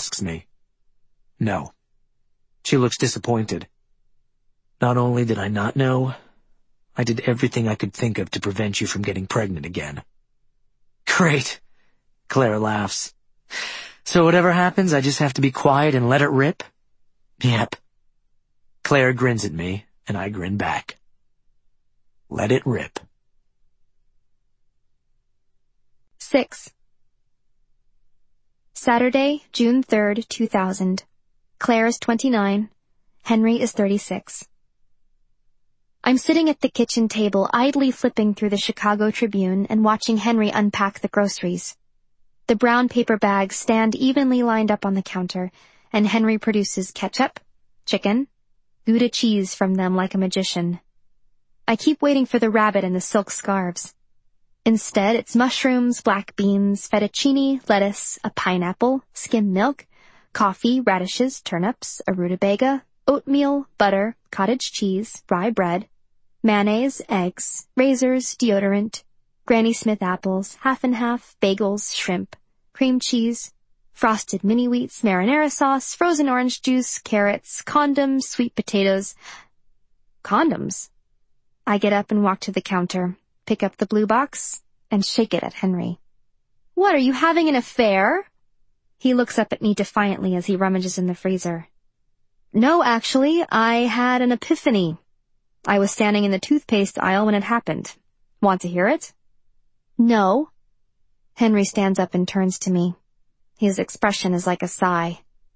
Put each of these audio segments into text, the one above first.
asks me. No. She looks disappointed. Not only did I not know, I did everything I could think of to prevent you from getting pregnant again. Great, Claire laughs. So whatever happens, I just have to be quiet and let it rip? Yep. Claire grins at me, and I grin back. Let it rip. 6. Saturday, June 3rd, 2000. Claire is 29. Henry is 36. I'm sitting at the kitchen table, idly flipping through the Chicago Tribune and watching Henry unpack the groceries. The brown paper bags stand evenly lined up on the counter, and Henry produces ketchup, chicken, Gouda cheese from them like a magician. I keep waiting for the rabbit and the silk scarves. Instead, it's mushrooms, black beans, fettuccine, lettuce, a pineapple, skim milk, coffee, radishes, turnips, a rutabaga, oatmeal, butter, cottage cheese, rye bread, mayonnaise, eggs, razors, deodorant, Granny Smith apples, half and half, bagels, shrimp, cream cheese, frosted mini wheats, marinara sauce, frozen orange juice, carrots, condoms, sweet potatoes. Condoms? I get up and walk to the counter, pick up the blue box, and shake it at Henry. What, are you having an affair? He looks up at me defiantly as he rummages in the freezer. No, actually, I had an epiphany. I was standing in the toothpaste aisle when it happened. Want to hear it? No. Henry stands up and turns to me. His expression is like a sigh.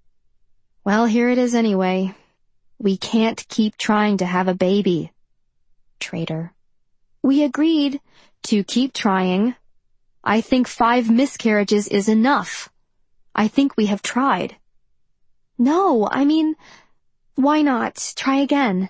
Well, here it is anyway. We can't keep trying to have a baby. Traitor. We agreed to keep trying. I think 5 miscarriages is enough. I think we have tried. No, I mean, why not try again?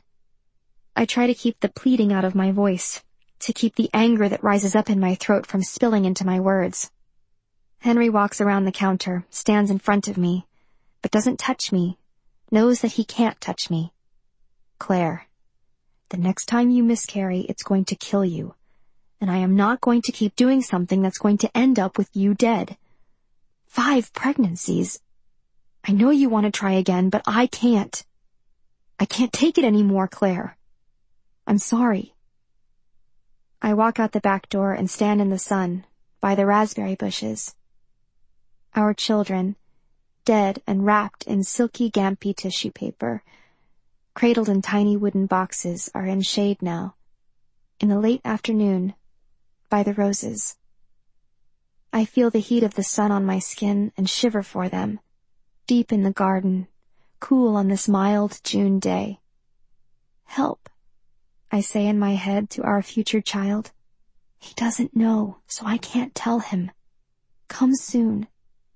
I try to keep the pleading out of my voice, to keep the anger that rises up in my throat from spilling into my words. Henry walks around the counter, stands in front of me, but doesn't touch me, knows that he can't touch me. Claire, the next time you miscarry, it's going to kill you, and I am not going to keep doing something that's going to end up with you dead. 5 pregnancies. I know you want to try again, but I can't. I can't take it anymore, Claire. I'm sorry. I walk out the back door and stand in the sun, by the raspberry bushes. Our children, dead and wrapped in silky Gampi tissue paper, cradled in tiny wooden boxes, are in shade now, in the late afternoon, by the roses. I feel the heat of the sun on my skin and shiver for them, deep in the garden, cool on this mild June day. Help, I say in my head to our future child. He doesn't know, so I can't tell him. Come soon.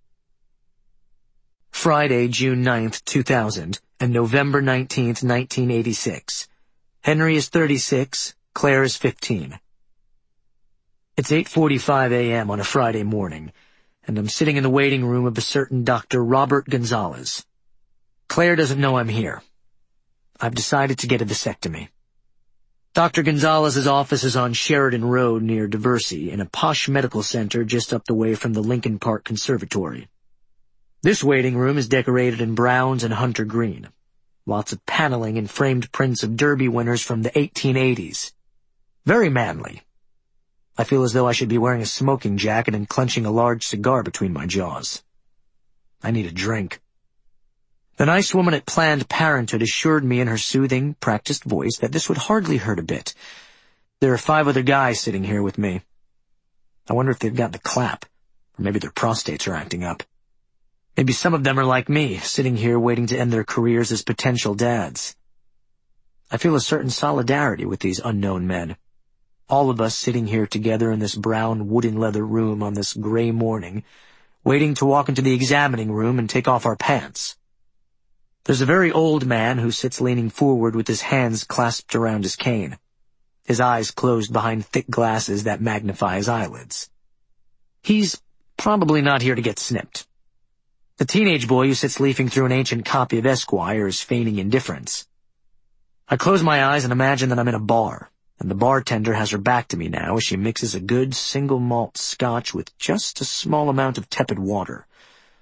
Friday, June 9th, 2000, and November 19th, 1986. Henry is 36, Claire is 15. It's 8:45 a.m. on a Friday morning, and I'm sitting in the waiting room of a certain Dr. Robert Gonzalez. Claire doesn't know I'm here. I've decided to get a vasectomy. Dr. Gonzalez's office is on Sheridan Road near Diversey, in a posh medical center just up the way from the Lincoln Park Conservatory. This waiting room is decorated in browns and hunter green. Lots of paneling and framed prints of Derby winners from the 1880s. Very manly. I feel as though I should be wearing a smoking jacket and clenching a large cigar between my jaws. I need a drink. The nice woman at Planned Parenthood assured me in her soothing, practiced voice that this would hardly hurt a bit. There are 5 other guys sitting here with me. I wonder if they've got the clap, or maybe their prostates are acting up. Maybe some of them are like me, sitting here waiting to end their careers as potential dads. I feel a certain solidarity with these unknown men. All of us sitting here together in this brown wooden leather room on this gray morning, waiting to walk into the examining room and take off our pants. There's a very old man who sits leaning forward with his hands clasped around his cane, his eyes closed behind thick glasses that magnify his eyelids. He's probably not here to get snipped. The teenage boy who sits leafing through an ancient copy of Esquire is feigning indifference. I close my eyes and imagine that I'm in a bar, and the bartender has her back to me now as she mixes a good single malt scotch with just a small amount of tepid water.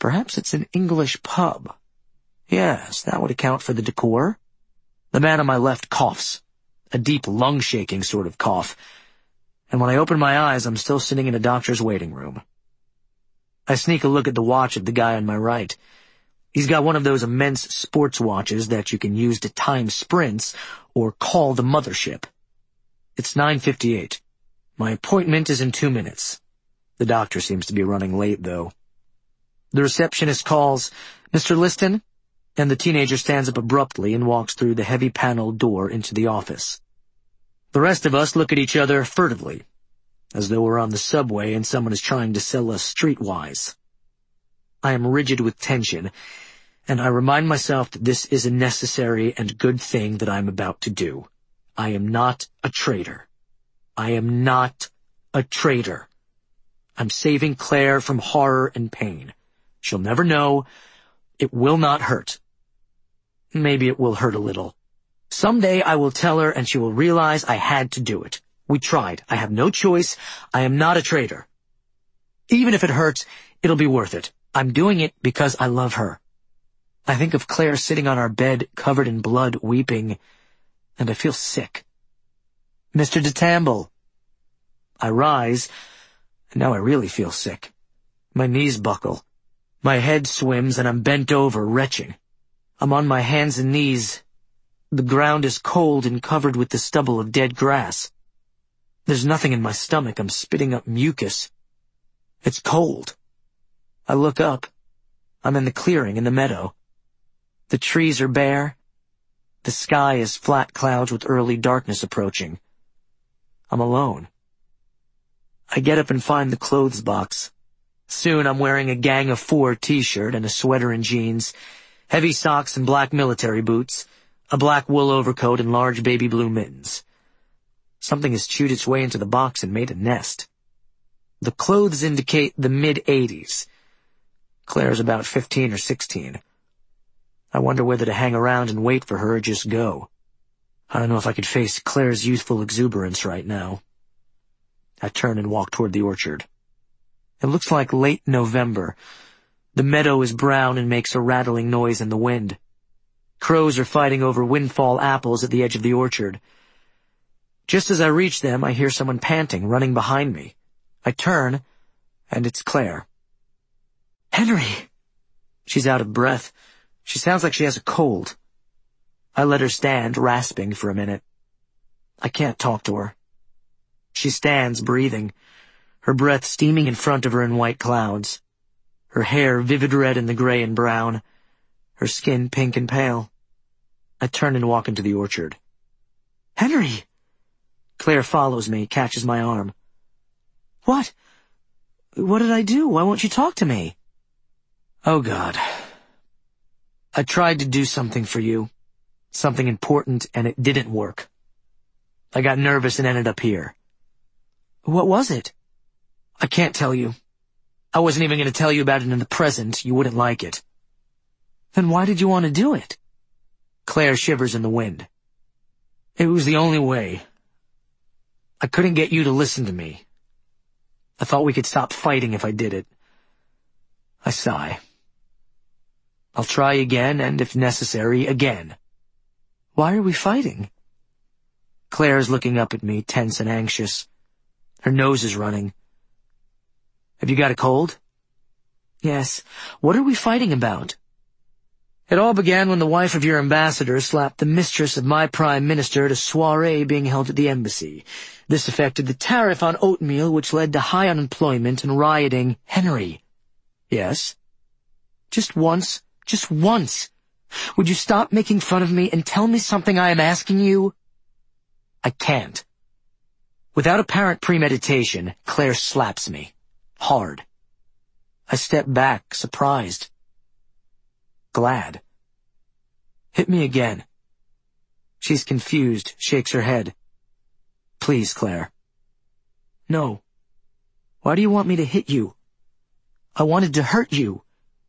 Perhaps it's an English pub. Yes, that would account for the decor. The man on my left coughs, a deep lung-shaking sort of cough, and when I open my eyes, I'm still sitting in a doctor's waiting room. I sneak a look at the watch of the guy on my right. He's got one of those immense sports watches that you can use to time sprints or call the mothership. It's 9:58. My appointment is in 2 minutes. The doctor seems to be running late, though. The receptionist calls, "Mr. Liston?" and the teenager stands up abruptly and walks through the heavy paneled door into the office. The rest of us look at each other furtively, as though we're on the subway and someone is trying to sell us streetwise. I am rigid with tension, and I remind myself that this is a necessary and good thing that I am about to do. I am not a traitor. I am not a traitor. I'm saving Claire from horror and pain. She'll never know. It will not hurt. Maybe it will hurt a little. Someday I will tell her and she will realize I had to do it. We tried. I have no choice. I am not a traitor. Even if it hurts, it'll be worth it. I'm doing it because I love her. I think of Claire sitting on our bed, covered in blood, weeping, and I feel sick. "Mr. de Tamble." I rise, and now I really feel sick. My knees buckle. My head swims, and I'm bent over, retching. I'm on my hands and knees. The ground is cold and covered with the stubble of dead grass. There's nothing in my stomach. I'm spitting up mucus. It's cold. I look up. I'm in the clearing in the meadow. The trees are bare. The sky is flat clouds with early darkness approaching. I'm alone. I get up and find the clothes box. Soon I'm wearing a Gang of 4 t-shirt and a sweater and jeans, heavy socks and black military boots, a black wool overcoat and large baby blue mittens. Something has chewed its way into the box and made a nest. The clothes indicate the mid-80s. Claire's about 15 or 16. I wonder whether to hang around and wait for her or just go. I don't know if I could face Claire's youthful exuberance right now. I turn and walk toward the orchard. It looks like late November. The meadow is brown and makes a rattling noise in the wind. Crows are fighting over windfall apples at the edge of the orchard. Just as I reach them, I hear someone panting, running behind me. I turn, and it's Claire. "Henry!" She's out of breath. She sounds like she has a cold. I let her stand, rasping, for a minute. I can't talk to her. She stands, breathing, her breath steaming in front of her in white clouds, her hair vivid red in the gray and brown, her skin pink and pale. I turn and walk into the orchard. "Henry!" Claire follows me, catches my arm. "What? What did I do? Why won't you talk to me?" "Oh, God. I tried to do something for you, something important, and it didn't work. I got nervous and ended up here." "What was it?" "I can't tell you. I wasn't even going to tell you about it in the present. You wouldn't like it." "Then why did you want to do it?" Claire shivers in the wind. "It was the only way. I couldn't get you to listen to me. I thought we could stop fighting if I did it." I sigh. "I'll try again, and if necessary, again." "Why are we fighting?" Claire's looking up at me, tense and anxious. Her nose is running. "Have you got a cold?" "Yes. What are we fighting about?" "It all began when the wife of your ambassador slapped the mistress of my prime minister at a soiree being held at the embassy. This affected the tariff on oatmeal, which led to high unemployment and rioting." "Henry." "Yes?" "Just once. Just once. Would you stop making fun of me and tell me something I am asking you?" I can't. Without apparent premeditation, Claire slaps me. Hard. I step back, surprised. Glad. "Hit me again." She's confused, shakes her head. "Please, Claire." "No." "Why do you want me to hit you?" "I wanted to hurt you."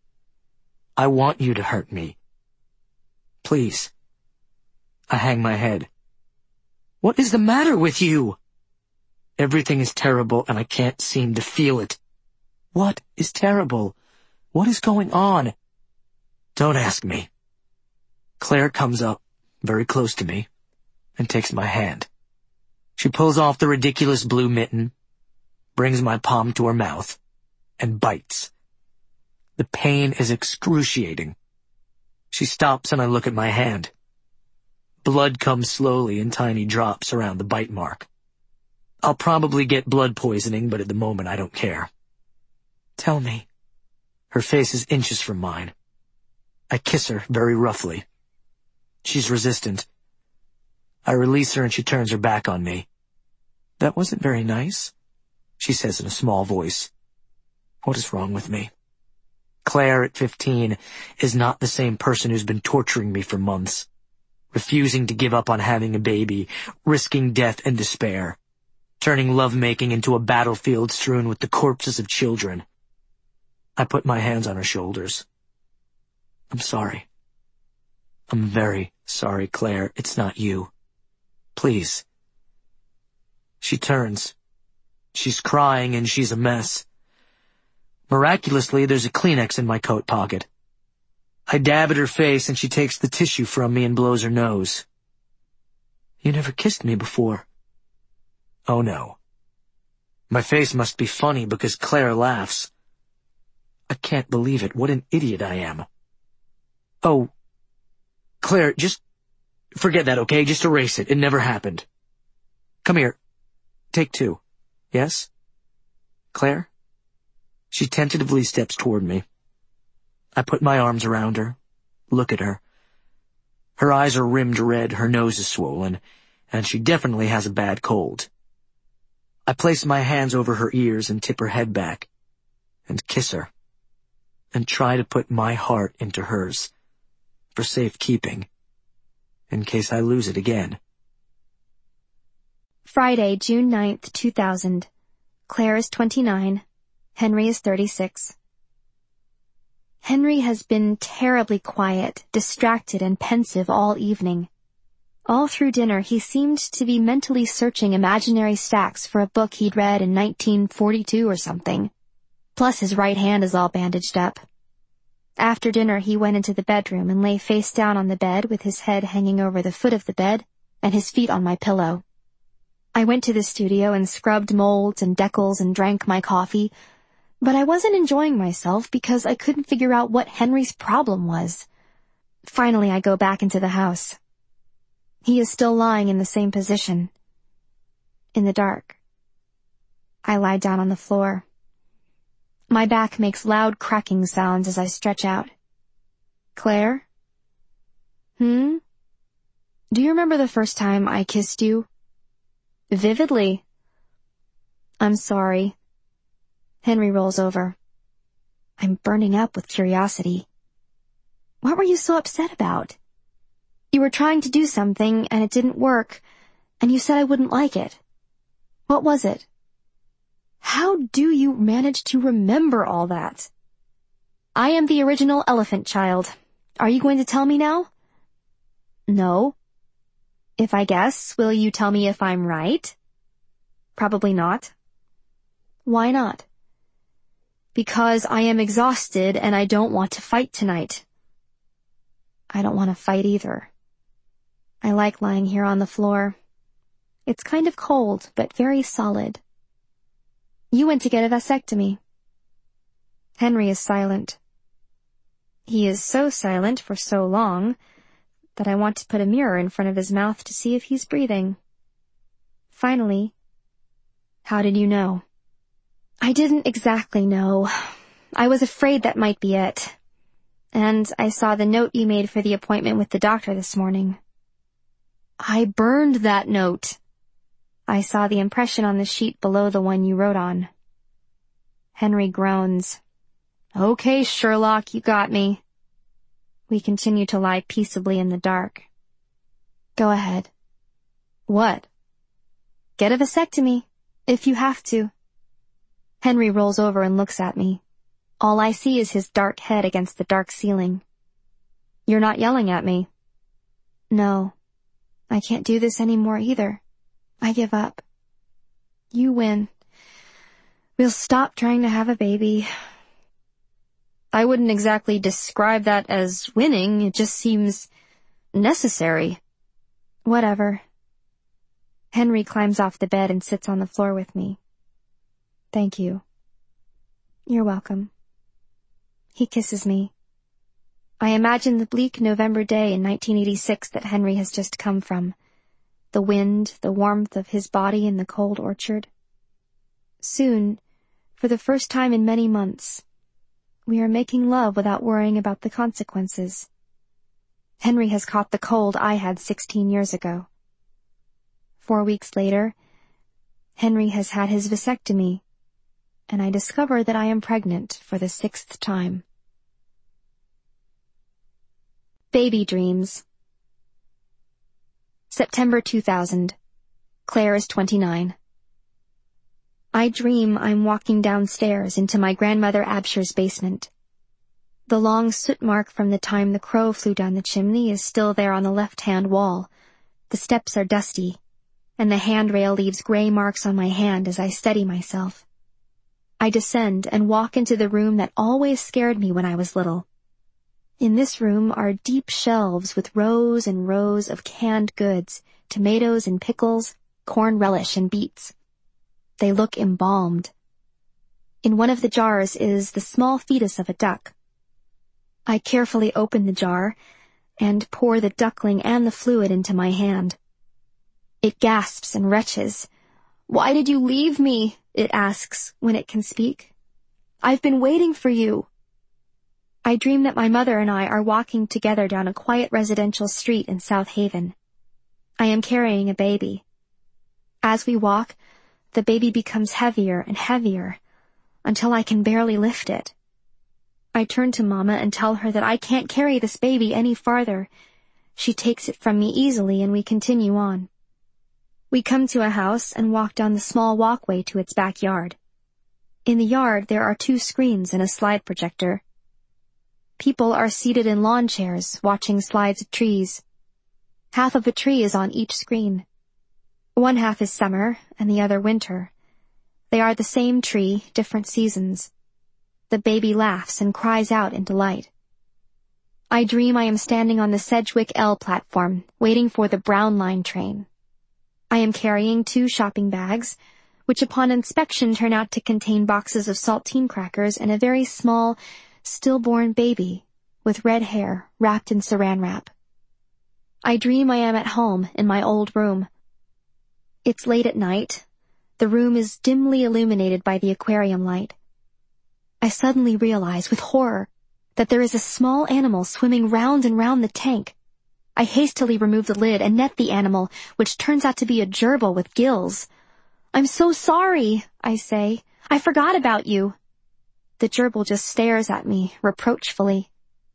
"I want you to hurt me." "Please." I hang my head. "What is the matter with you?" "Everything is terrible and I can't seem to feel it." "What is terrible?" What is going on? Don't ask me. Claire comes up, very close to me, and takes my hand. She pulls off the ridiculous blue mitten, brings my palm to her mouth, and bites. The pain is excruciating. She stops and I look at my hand. Blood comes slowly in tiny drops around the bite mark. I'll probably get blood poisoning, but at the moment I don't care. Tell me. Her face is inches from mine. I kiss her very roughly. She's resistant. I release her and she turns her back on me. That wasn't very nice, she says in a small voice. What is wrong with me? Claire, at 15, is not the same person who's been torturing me for months, refusing to give up on having a baby, risking death and despair, turning lovemaking into a battlefield strewn with the corpses of children. I put my hands on her shoulders. I'm sorry. I'm very sorry, Claire. It's not you. Please. She turns. She's crying and she's a mess. Miraculously, there's a Kleenex in my coat pocket. I dab at her face and she takes the tissue from me and blows her nose. You never kissed me before. Oh no. My face must be funny because Claire laughs. I can't believe it. What an idiot I am. Oh, Claire, just forget that, okay? Just erase it. It never happened. Come here. Take two. Yes? Claire? She tentatively steps toward me. I put my arms around her, look at her. Her eyes are rimmed red, her nose is swollen, and she definitely has a bad cold. I place my hands over her ears and tip her head back, and kiss her, and try to put my heart into hers, for safekeeping, in case I lose it again. Friday, June 9th, 2000. Claire is 29. Henry is 36. Henry has been terribly quiet, distracted, and pensive all evening. All through dinner, he seemed to be mentally searching imaginary stacks for a book he'd read in 1942 or something. Plus, his right hand is all bandaged up. After dinner, he went into the bedroom and lay face down on the bed with his head hanging over the foot of the bed and his feet on my pillow. I went to the studio and scrubbed molds and decals and drank my coffee, but I wasn't enjoying myself because I couldn't figure out what Henry's problem was. Finally, I go back into the house. He is still lying in the same position, in the dark. I lie down on the floor. My back makes loud cracking sounds as I stretch out. Claire? Do you remember the first time I kissed you? Vividly. I'm sorry. Henry rolls over. I'm burning up with curiosity. What were you so upset about? You were trying to do something and it didn't work, and you said I wouldn't like it. What was it? How do you manage to remember all that? I am the original elephant child. Are you going to tell me now? No. If I guess, will you tell me if I'm right? Probably not. Why not? Because I am exhausted and I don't want to fight tonight. I don't want to fight either. I like lying here on the floor. It's kind of cold, but very solid. You went to get a vasectomy. Henry is silent. He is so silent for so long that I want to put a mirror in front of his mouth to see if he's breathing. Finally, how did you know? I didn't exactly know. I was afraid that might be it. And I saw the note you made for the appointment with the doctor this morning. I burned that note. I saw the impression on the sheet below the one you wrote on. Henry groans. Okay, Sherlock, you got me. We continue to lie peaceably in the dark. Go ahead. What? Get a vasectomy, if you have to. Henry rolls over and looks at me. All I see is his dark head against the dark ceiling. You're not yelling at me. No. I can't do this anymore either. I give up. You win. We'll stop trying to have a baby. I wouldn't exactly describe that as winning. It just seems necessary. Whatever. Henry climbs off the bed and sits on the floor with me. Thank you. You're welcome. He kisses me. I imagine the bleak November day in 1986 that Henry has just come from. The wind, the warmth of his body in the cold orchard. Soon, for the first time in many months, we are making love without worrying about the consequences. Henry has caught the cold I had 16 years ago. 4 weeks later, Henry has had his vasectomy, and I discover that I am pregnant for the 6th time. Baby dreams. September 2000. Claire is 29. I dream I'm walking downstairs into my grandmother Absher's basement. The long soot mark from the time the crow flew down the chimney is still there on the left-hand wall. The steps are dusty, and the handrail leaves gray marks on my hand as I steady myself. I descend and walk into the room that always scared me when I was little. In this room are deep shelves with rows and rows of canned goods, tomatoes and pickles, corn relish and beets. They look embalmed. In one of the jars is the small fetus of a duck. I carefully open the jar and pour the duckling and the fluid into my hand. It gasps and retches. "Why did you leave me?" it asks when it can speak. "I've been waiting for you." I dream that my mother and I are walking together down a quiet residential street in South Haven. I am carrying a baby. As we walk, the baby becomes heavier and heavier until I can barely lift it. I turn to Mama and tell her that I can't carry this baby any farther. She takes it from me easily and we continue on. We come to a house and walk down the small walkway to its backyard. In the yard there are 2 screens and a slide projector. People are seated in lawn chairs, watching slides of trees. Half of a tree is on each screen. One half is summer, and the other winter. They are the same tree, different seasons. The baby laughs and cries out in delight. I dream I am standing on the Sedgwick L platform, waiting for the Brown Line train. I am carrying 2 shopping bags, which upon inspection turn out to contain boxes of saltine crackers and a very small, stillborn baby with red hair wrapped in saran wrap. I dream I am at home in my old room. It's late at night. The room is dimly illuminated by the aquarium light. I suddenly realize with horror that there is a small animal swimming round and round the tank. I hastily remove the lid and net the animal, which turns out to be a gerbil with gills. "I'm so sorry," I say. "I forgot about you." The gerbil just stares at me, reproachfully.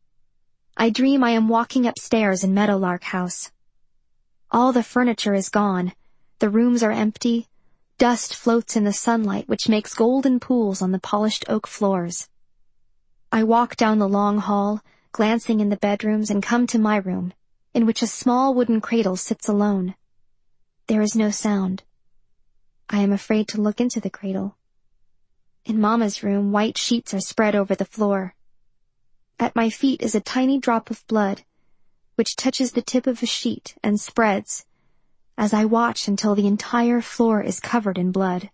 I dream I am walking upstairs in Meadowlark House. All the furniture is gone. The rooms are empty. Dust floats in the sunlight, which makes golden pools on the polished oak floors. I walk down the long hall, glancing in the bedrooms, and come to my room, in which a small wooden cradle sits alone. There is no sound. I am afraid to look into the cradle. In Mama's room, white sheets are spread over the floor. At my feet is a tiny drop of blood, which touches the tip of a sheet and spreads, as I watch until the entire floor is covered in blood.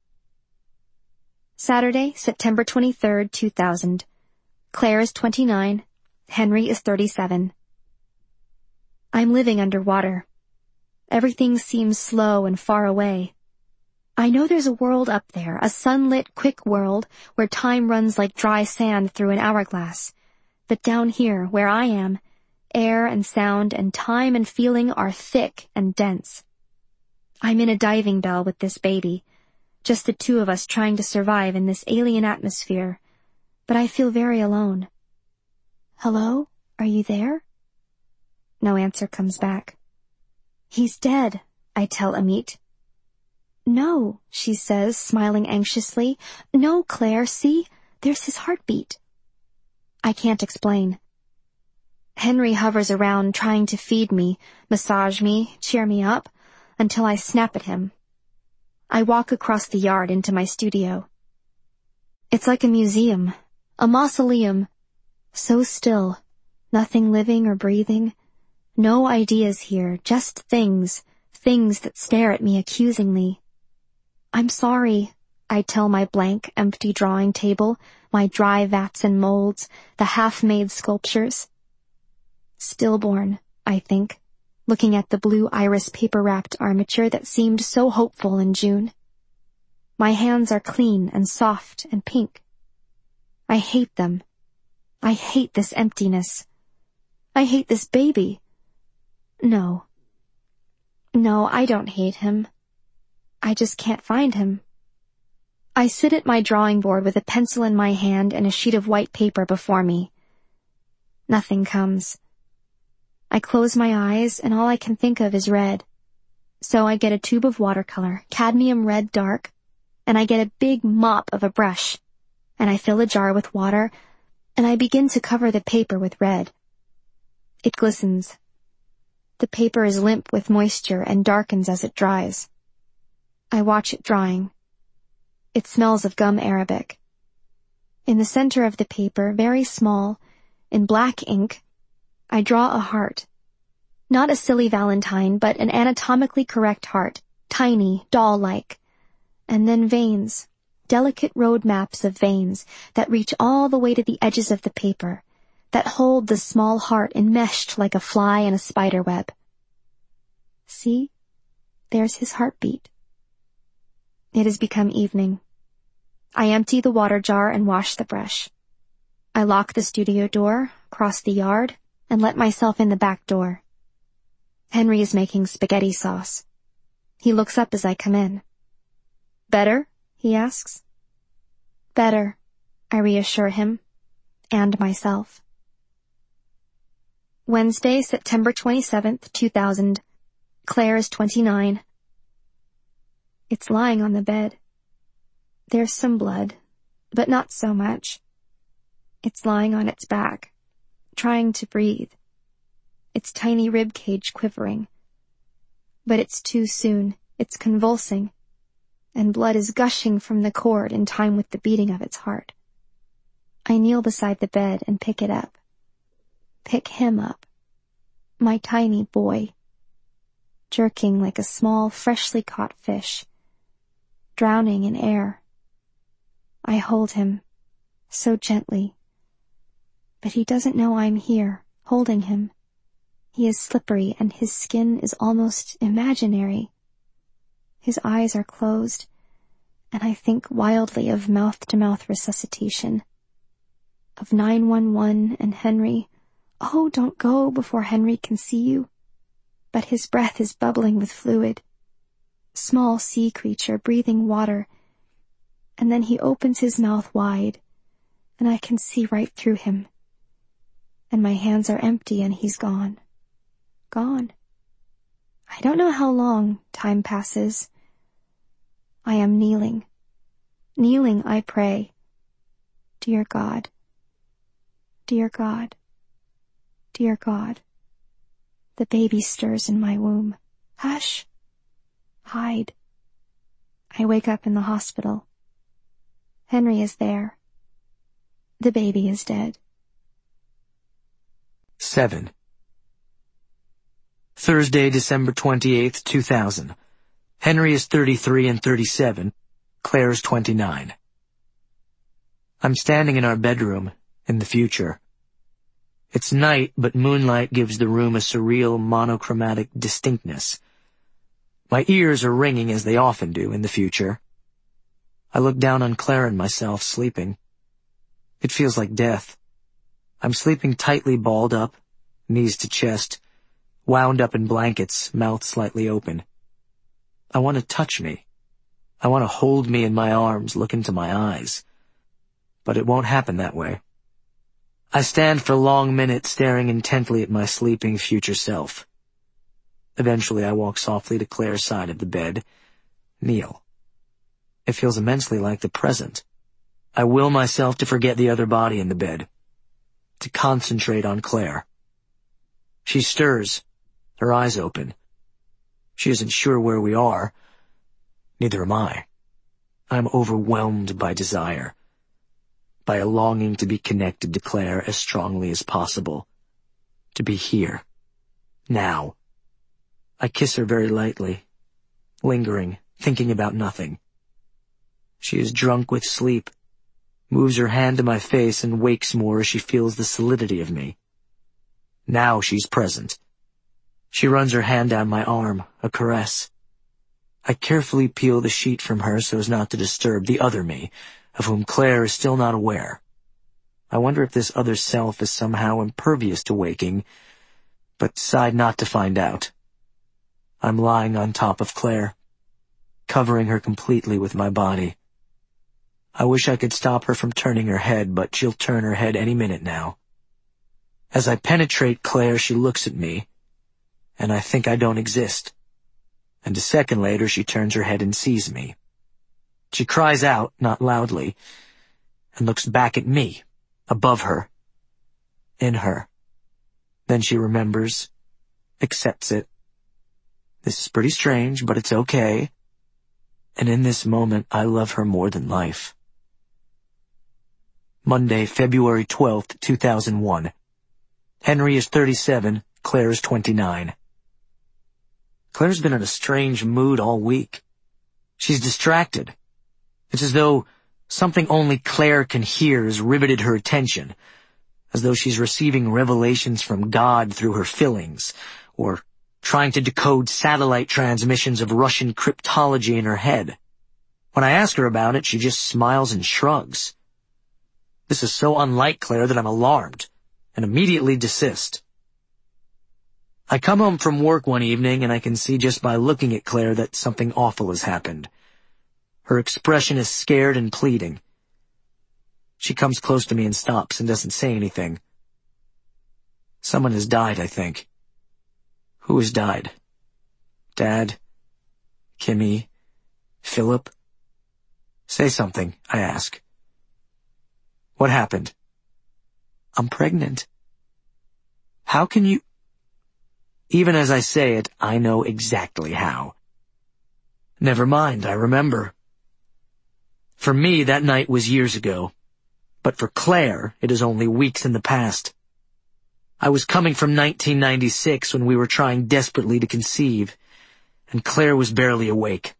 Saturday, September 23rd, 2000. Claire is 29. Henry is 37. I'm living underwater. Everything seems slow and far away. I know there's a world up there, a sunlit, quick world where time runs like dry sand through an hourglass. But down here, where I am, air and sound and time and feeling are thick and dense. I'm in a diving bell with this baby, just the 2 of us trying to survive in this alien atmosphere, but I feel very alone. "Hello? Are you there?" No answer comes back. "He's dead," I tell Amit. "No," she says, smiling anxiously. "No, Claire, see? There's his heartbeat." I can't explain. Henry hovers around trying to feed me, massage me, cheer me up, until I snap at him. I walk across the yard into my studio. It's like a museum, a mausoleum So still, nothing living or breathing. No ideas here, just things that stare at me accusingly. I'm sorry, I tell my blank, empty drawing table, my dry vats and molds, the half-made sculptures. Stillborn, I think, looking at the blue iris paper-wrapped armature that seemed so hopeful in June. My hands are clean and soft and pink. I hate them. I hate this emptiness. I hate this baby. No, I don't hate him. I just can't find him. I sit at my drawing board with a pencil in my hand and a sheet of white paper before me. Nothing comes. I close my eyes and all I can think of is red. So I get a tube of watercolor, cadmium red dark, and I get a big mop of a brush, and I fill a jar with water, and I begin to cover the paper with red. It glistens. The paper is limp with moisture and darkens as it dries. I watch it drying. It smells of gum arabic. In the center of the paper, very small, in black ink, I draw a heart. Not a silly Valentine, but an anatomically correct heart, tiny, doll-like. And then veins, delicate road maps of veins that reach all the way to the edges of the paper, that hold the small heart enmeshed like a fly in a spider web. See? There's his heartbeat. It has become evening. I empty the water jar and wash the brush. I lock the studio door, cross the yard, and let myself in the back door. Henry is making spaghetti sauce. He looks up as I come in. Better? He asks. Better, I reassure him, and myself. Wednesday, September 27th, 2000. Claire is 29. It's lying on the bed. There's some blood, but not so much. It's lying on its back, trying to breathe. Its tiny rib cage quivering. But it's too soon. It's convulsing, and blood is gushing from the cord in time with the beating of its heart. I kneel beside the bed and pick it up. Pick him up. My tiny boy. Jerking like a small, freshly caught fish. Drowning in air. I hold him, so gently. But he doesn't know I'm here, holding him. He is slippery and his skin is almost imaginary. His eyes are closed, and I think wildly of mouth-to-mouth resuscitation. Of 911 and Henry. Oh, don't go before Henry can see you. But his breath is bubbling with fluid. Small sea creature breathing water. And then he opens his mouth wide, and I can see right through him. And my hands are empty and he's gone. Gone. I don't know how long time passes. I am kneeling. Kneeling, I pray. Dear God. Dear God. Dear God. The baby stirs in my womb. Hush. Hide. I wake up in the hospital. Henry is there. The baby is dead. 7. Thursday, December 28th, 2000. Henry is 33 and 37. Claire is 29. I'm standing in our bedroom, in the future. It's night, but moonlight gives the room a surreal, monochromatic distinctness. My ears are ringing as they often do in the future. I look down on Claire and myself, sleeping. It feels like death. I'm sleeping tightly balled up, knees to chest, wound up in blankets, mouth slightly open. I want to touch me. I want to hold me in my arms, look into my eyes. But it won't happen that way. I stand for long minutes staring intently at my sleeping future self. Eventually I walk softly to Claire's side of the bed, kneel. It feels immensely like the present. I will myself to forget the other body in the bed, to concentrate on Claire. She stirs, her eyes open. She isn't sure where we are. Neither am I. I'm overwhelmed by desire. by a longing to be connected to Claire as strongly as possible. To be here. Now. I kiss her very lightly, lingering, thinking about nothing. She is drunk with sleep, moves her hand to my face and wakes more as she feels the solidity of me. Now she's present. She runs her hand down my arm, a caress. I carefully peel the sheet from her so as not to disturb the other me, of whom Claire is still not aware. I wonder if this other self is somehow impervious to waking, but decide not to find out. I'm lying on top of Claire, covering her completely with my body. I wish I could stop her from turning her head, but she'll turn her head any minute now. As I penetrate Claire, she looks at me, and I think I don't exist. And a second later, she turns her head and sees me. She cries out, not loudly, and looks back at me, above her, in her. Then she remembers, accepts it. This is pretty strange, but it's okay. And in this moment, I love her more than life. Monday, February 12th, 2001. Henry is 37, Claire is 29. Claire's been in a strange mood all week. She's distracted. It's as though something only Claire can hear has riveted her attention, as though she's receiving revelations from God through her fillings, or trying to decode satellite transmissions of Russian cryptology in her head. When I ask her about it, she just smiles and shrugs. This is so unlike Claire that I'm alarmed, and immediately desist. I come home from work one evening, and I can see just by looking at Claire that something awful has happened. Her expression is scared and pleading. She comes close to me and stops and doesn't say anything. Someone has died, I think. Who has died? Dad? Kimmy? Philip? Say something, I ask. What happened? I'm pregnant. How can you... Even as I say it, I know exactly how. Never mind, I remember. For me, that night was years ago. But for Claire, it is only weeks in the past. I was coming from 1996 when we were trying desperately to conceive, and Claire was barely awake.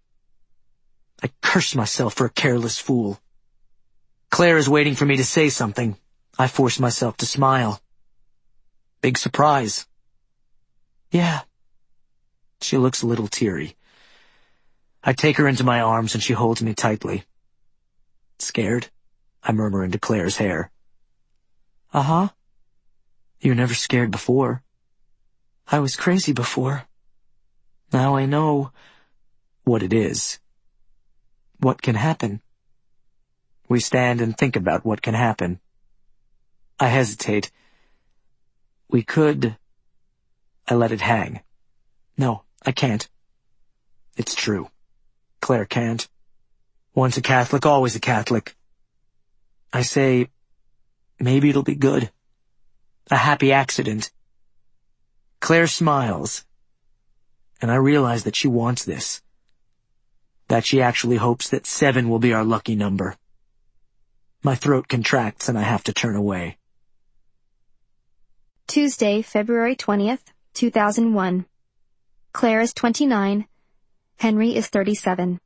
I cursed myself for a careless fool. Claire is waiting for me to say something. I force myself to smile. Big surprise. Yeah. She looks a little teary. I take her into my arms and she holds me tightly. Scared? I murmur into Claire's hair. Uh-huh. You were never scared before. I was crazy before. Now I know what it is. What can happen? We stand and think about what can happen. I hesitate. We could... I let it hang. No, I can't. It's true. Claire can't. Once a Catholic, always a Catholic. I say, maybe it'll be good. A happy accident. Claire smiles, and I realize that she wants this. That she actually hopes that 7 will be our lucky number. My throat contracts and I have to turn away. Tuesday, February 20th, 2001. Claire is 29. Henry is 37.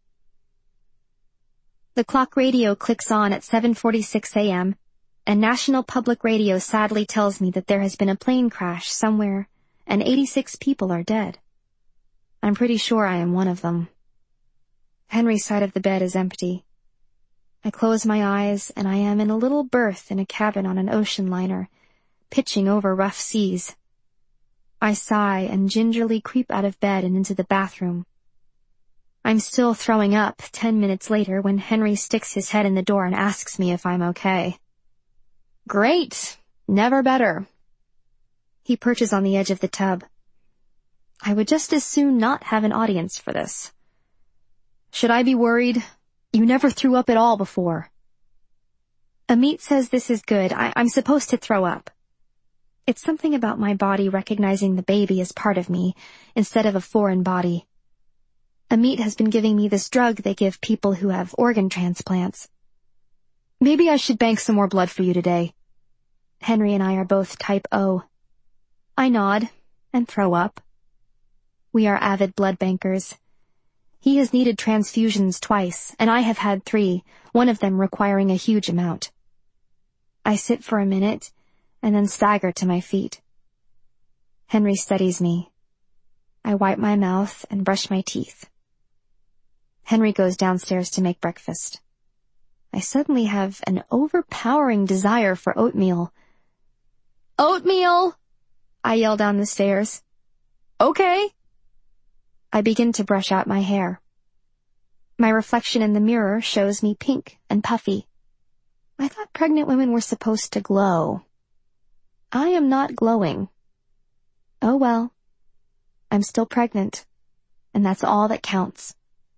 The clock radio clicks on at 7:46 a.m., and National Public Radio sadly tells me that there has been a plane crash somewhere, and 86 people are dead. I'm pretty sure I am one of them. Henry's side of the bed is empty. I close my eyes, and I am in a little berth in a cabin on an ocean liner, pitching over rough seas. I sigh and gingerly creep out of bed and into the bathroom. I'm still throwing up 10 minutes later when Henry sticks his head in the door and asks me if I'm okay. Great! Never better. He perches on the edge of the tub. I would just as soon not have an audience for this. Should I be worried? You never threw up at all before. Amit says this is good. I'm supposed to throw up. It's something about my body recognizing the baby as part of me, instead of a foreign body. Amit has been giving me this drug they give people who have organ transplants. Maybe I should bank some more blood for you today. Henry and I are both type O. I nod and throw up. We are avid blood bankers. He has needed transfusions twice, and I have had 3, one of them requiring a huge amount. I sit for a minute, and then stagger to my feet. Henry steadies me. I wipe my mouth and brush my teeth. Henry goes downstairs to make breakfast. I suddenly have an overpowering desire for oatmeal. "Oatmeal!" I yell down the stairs. "Okay." I begin to brush out my hair. My reflection in the mirror shows me pink and puffy. I thought pregnant women were supposed to glow. I am not glowing. Oh well. I'm still pregnant, and that's all that counts.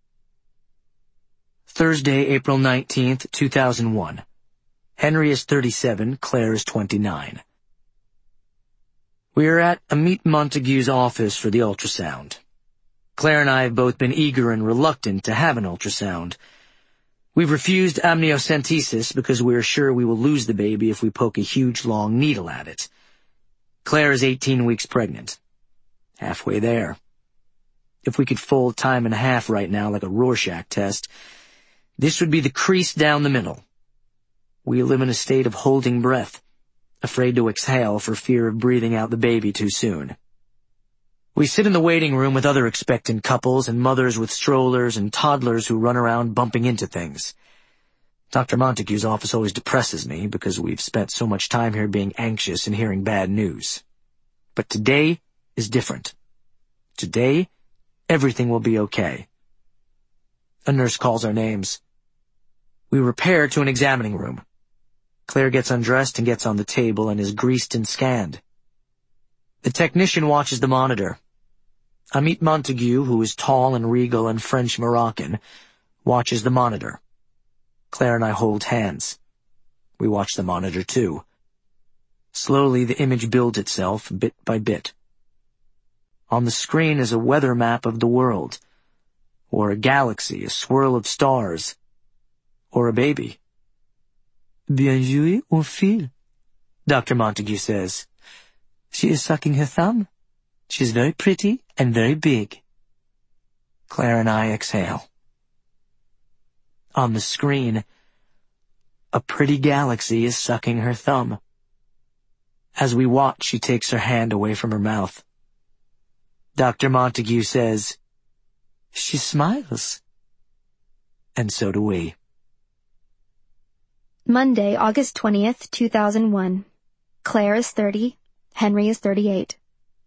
Thursday, April 19th, 2001. Henry is 37, Claire is 29. We are at Amit Montague's office for the ultrasound. Claire and I have both been eager and reluctant to have an ultrasound. We've refused amniocentesis because we are sure we will lose the baby if we poke a huge long needle at it. Claire is 18 weeks pregnant. Halfway there. If we could fold time in half right now like a Rorschach test, this would be the crease down the middle. We live in a state of holding breath, afraid to exhale for fear of breathing out the baby too soon. We sit in the waiting room with other expectant couples and mothers with strollers and toddlers who run around bumping into things. Dr. Montague's office always depresses me because we've spent so much time here being anxious and hearing bad news. But today is different. Today, everything will be okay. A nurse calls our names. We repair to an examining room. Claire gets undressed and gets on the table and is greased and scanned. The technician watches the monitor. Amit Montague, who is tall and regal and French-Moroccan, watches the monitor. Claire and I hold hands. We watch the monitor too. Slowly the image builds itself, bit by bit. On the screen is a weather map of the world, or a galaxy, a swirl of stars, or a baby. "Bien joué, on file," Dr. Montague says. "She is sucking her thumb. She is very pretty and very big." Claire and I exhale. On the screen, a pretty galaxy is sucking her thumb. As we watch, she takes her hand away from her mouth. Dr. Montague says, "She smiles." And so do we. Monday, August 20th, 2001. Claire is 30. Henry is 38.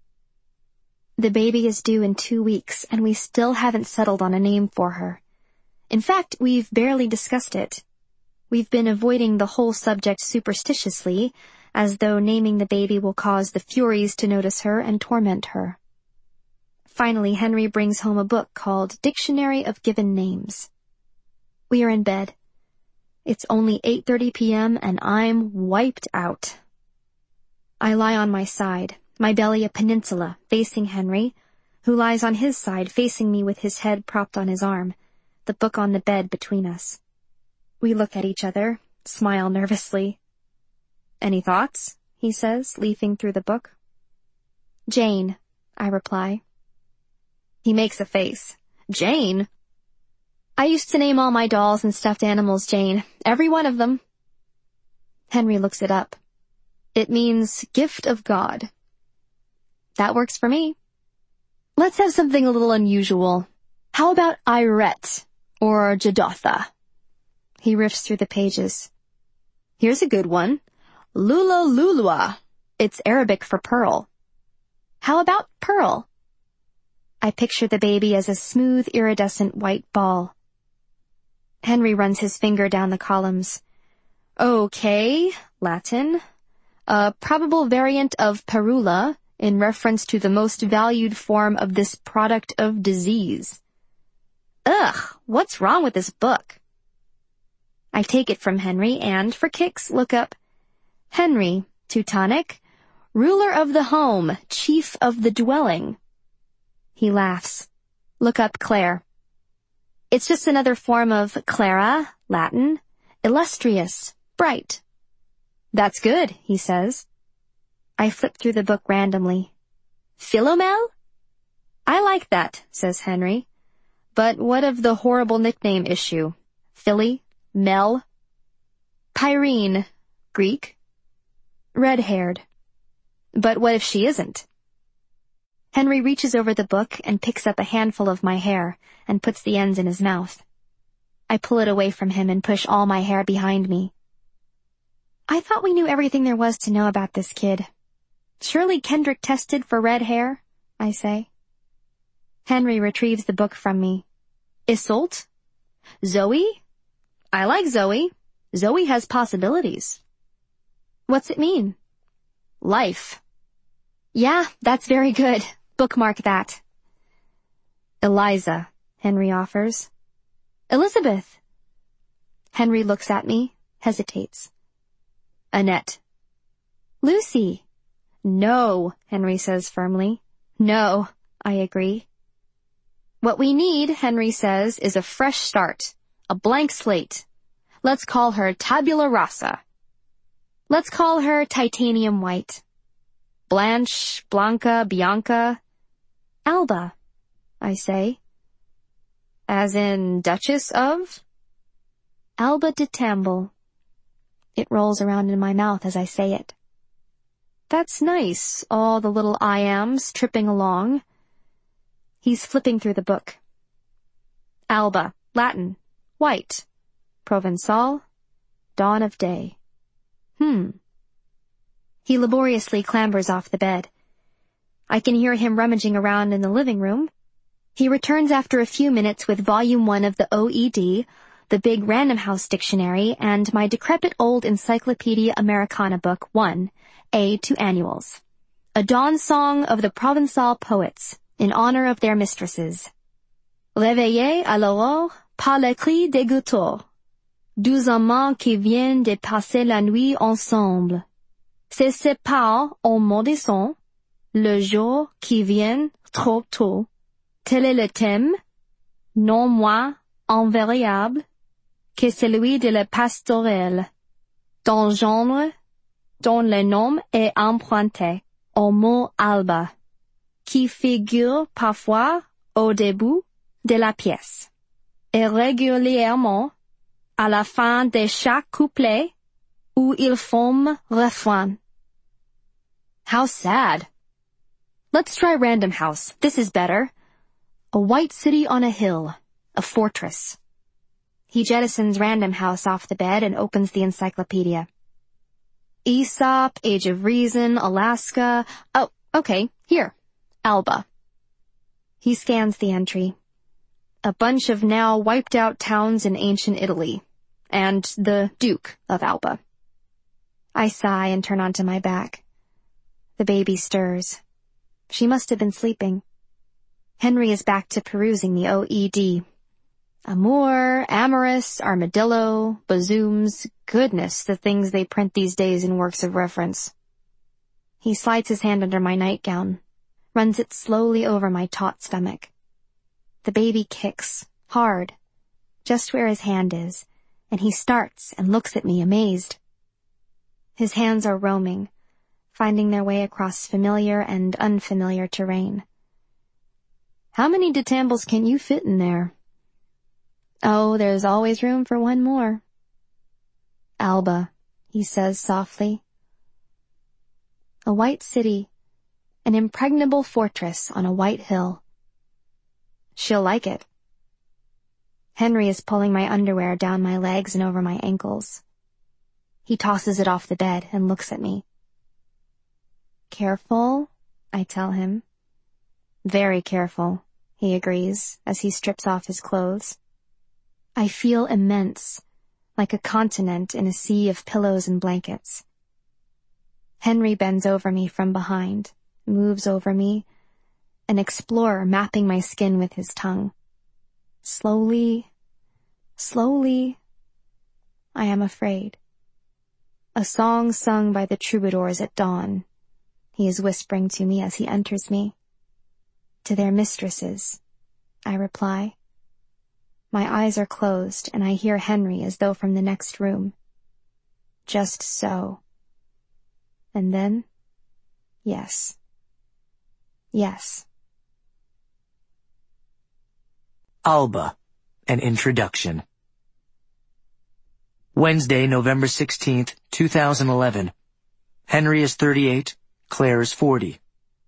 The baby is due in 2 weeks, and we still haven't settled on a name for her. In fact, we've barely discussed it. We've been avoiding the whole subject superstitiously, as though naming the baby will cause the Furies to notice her and torment her. Finally, Henry brings home a book called Dictionary of Given Names. We are in bed. It's only 8:30 p.m. and I'm wiped out. I lie on my side, my belly a peninsula, facing Henry, who lies on his side facing me with his head propped on his arm, the book on the bed between us. We look at each other, smile nervously. "Any thoughts?" he says, leafing through the book. "Jane," I reply. He makes a face. "Jane?" "I used to name all my dolls and stuffed animals Jane, every one of them." Henry looks it up. It means gift of God. That works for me. Let's have something a little unusual. How about Irette or Jadotha? He riffs through the pages. Here's a good one. Lula Lulua. It's Arabic for pearl. How about Pearl? I picture the baby as a smooth, iridescent white ball. Henry runs his finger down the columns. Okay, Latin. A probable variant of Perula, in reference to the most valued form of this product of disease. Ugh, what's wrong with this book? I take it from Henry and, for kicks, look up Henry, Teutonic, ruler of the home, chief of the dwelling. He laughs. Look up Claire. It's just another form of Clara, Latin, Illustrious. Bright. That's good, he says. I flip through the book randomly. Philomel? I like that, says Henry. But what of the horrible nickname issue? Philly? Mel? Pyrene. Greek. Red-haired. But what if she isn't? Henry reaches over the book and picks up a handful of my hair and puts the ends in his mouth. I pull it away from him and push all my hair behind me. I thought we knew everything there was to know about this kid. Surely Kendrick tested for red hair, I say. Henry retrieves the book from me. Iseult? Zoe? I like Zoe. Zoe has possibilities. What's it mean? Life. Yeah, that's very good. Bookmark that. Eliza, Henry offers. Elizabeth. Henry looks at me, hesitates. Annette. Lucy. No, Henry says firmly. No, I agree. What we need, Henry says, is a fresh start, a blank slate. Let's call her tabula rasa. Let's call her titanium white. Blanche, Blanca, Bianca. Alba, I say. As in Duchess of? Alba de Tamble. It rolls around in my mouth as I say it. That's nice, all the little I ams tripping along. He's flipping through the book. Alba, Latin, white. Provençal, dawn of day. He laboriously clambers off the bed. I can hear him rummaging around in the living room. He returns after a few minutes with Volume 1 of the OED, the big Random House Dictionary, and my decrepit old Encyclopedia Americana Book 1, A to Annuals. A dawn song of the Provençal poets, in honor of their mistresses. Réveillés à l'aurore par les cris des gouttes. 12 amants qui viennent de passer la nuit ensemble. Se séparent en maudissant le jour qui vient trop tôt. Tel est le thème, non moins invariable, que celui de la pastorelle, d'un genre dont le nom est emprunté au mot alba, qui figure parfois au début de la pièce, et régulièrement à la fin de chaque couplet où il forme refrain. How sad. Let's try Random House. This is better. A white city on a hill. A fortress. He jettisons Random House off the bed and opens the encyclopedia. Aesop, Age of Reason, Alaska. Oh, okay, here. Alba. He scans the entry. A bunch of now wiped-out towns in ancient Italy. And the Duke of Alba. I sigh and turn onto my back. The baby stirs. She must have been sleeping. Henry is back to perusing the OED. Amour, amorous, armadillo, bazooms, goodness, the things they print these days in works of reference. He slides his hand under my nightgown, runs it slowly over my taut stomach. The baby kicks, hard, just where his hand is, and he starts and looks at me amazed. His hands are roaming, finding their way across familiar and unfamiliar terrain. How many detambles can you fit in there? Oh, there's always room for one more. Alba, he says softly. A white city, an impregnable fortress on a white hill. She'll like it. Henry is pulling my underwear down my legs and over my ankles. He tosses it off the bed and looks at me. Careful, I tell him. Very careful, he agrees as he strips off his clothes. I feel immense, like a continent in a sea of pillows and blankets. Henry bends over me from behind, moves over me, an explorer mapping my skin with his tongue. Slowly, slowly, I am afraid. A song sung by the troubadours at dawn, he is whispering to me as he enters me. To their mistresses, I reply. My eyes are closed, and I hear Henry as though from the next room. Just so. And then, yes. Yes. Alba, an introduction. Wednesday, November 16th, 2011. Henry is 38, Claire is 40.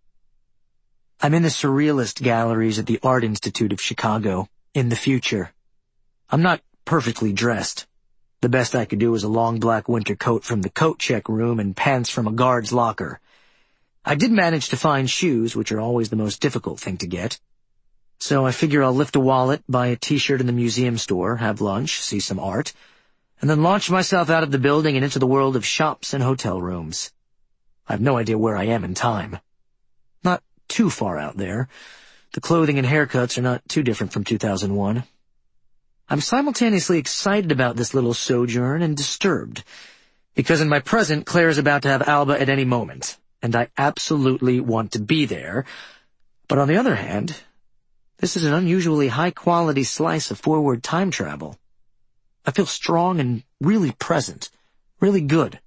I'm in the Surrealist galleries at the Art Institute of Chicago, in the future. I'm not perfectly dressed. The best I could do is a long black winter coat from the coat check room and pants from a guard's locker. I did manage to find shoes, which are always the most difficult thing to get. So I figure I'll lift a wallet, buy a t-shirt in the museum store, have lunch, see some art, and then launch myself out of the building and into the world of shops and hotel rooms. I have no idea where I am in time. Not too far out there. The clothing and haircuts are not too different from 2001. I'm simultaneously excited about this little sojourn and disturbed, because in my present, Claire is about to have Alba at any moment, and I absolutely want to be there. But on the other hand, this is an unusually high-quality slice of forward time travel. I feel strong and really present, really good.